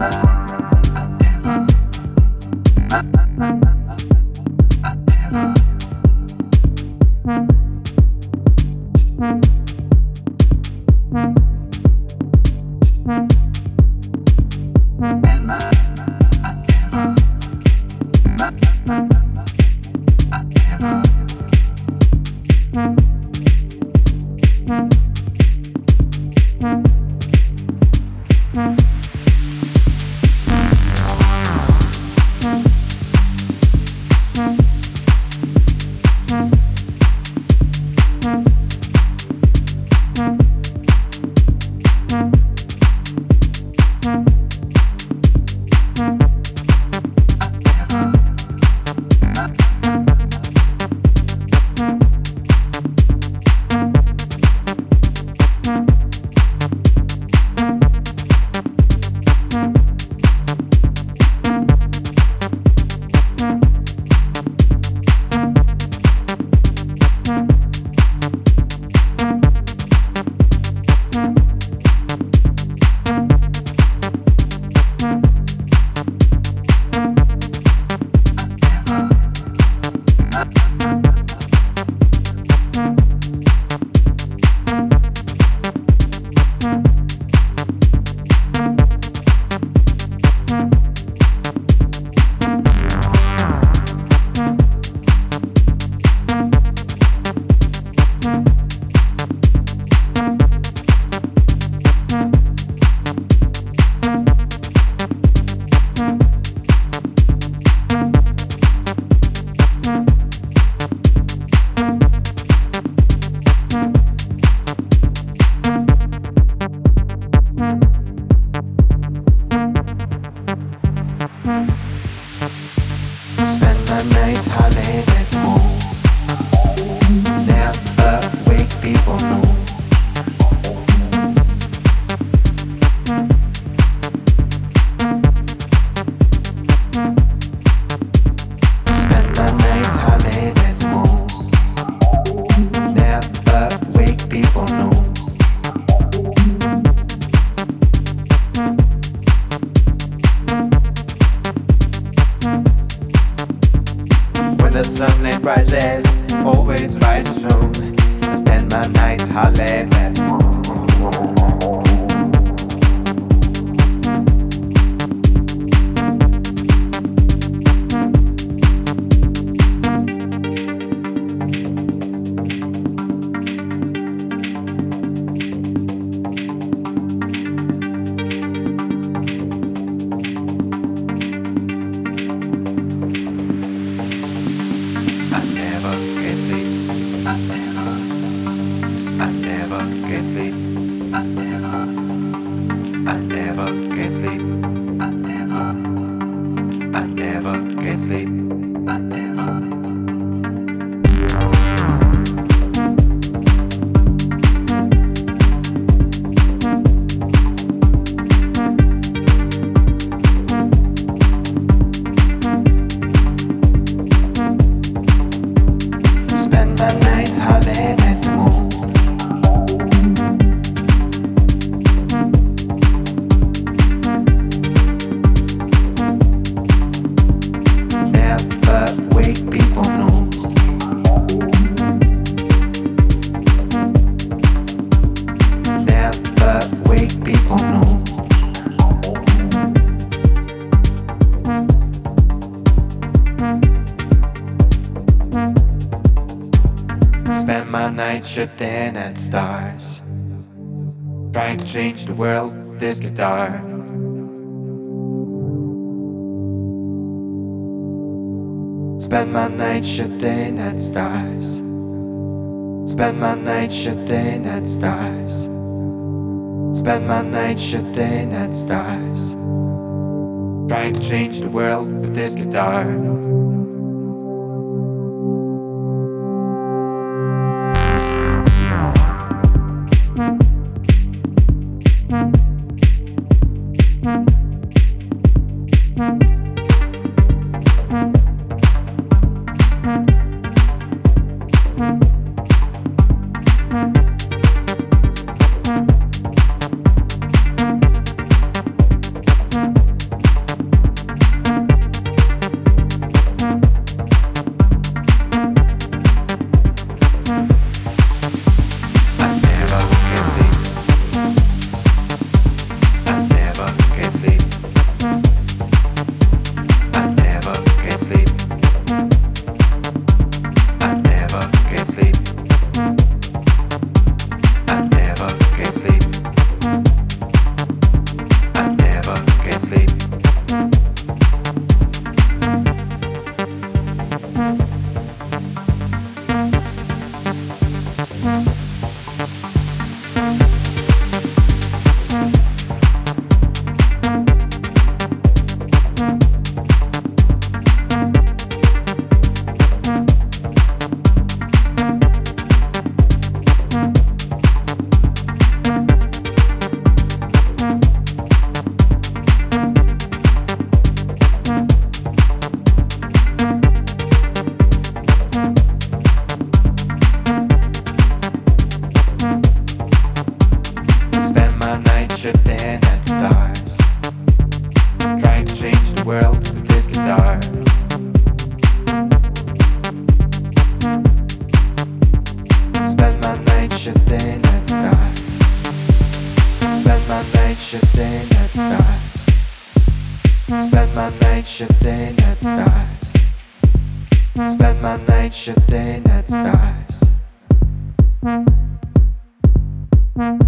Shooting at stars, trying to change the world with this guitar. Spend my night shooting at stars. Spend my night shooting at stars. Spend my night shooting at stars, trying to change the world with this guitar. sleep. Spend my nights shooting at stars, trying to change the world with this guitar. Spend my nights shooting at stars. Spend my nights shooting at stars. Spend my nights shooting at stars. Spend my nights shooting at stars.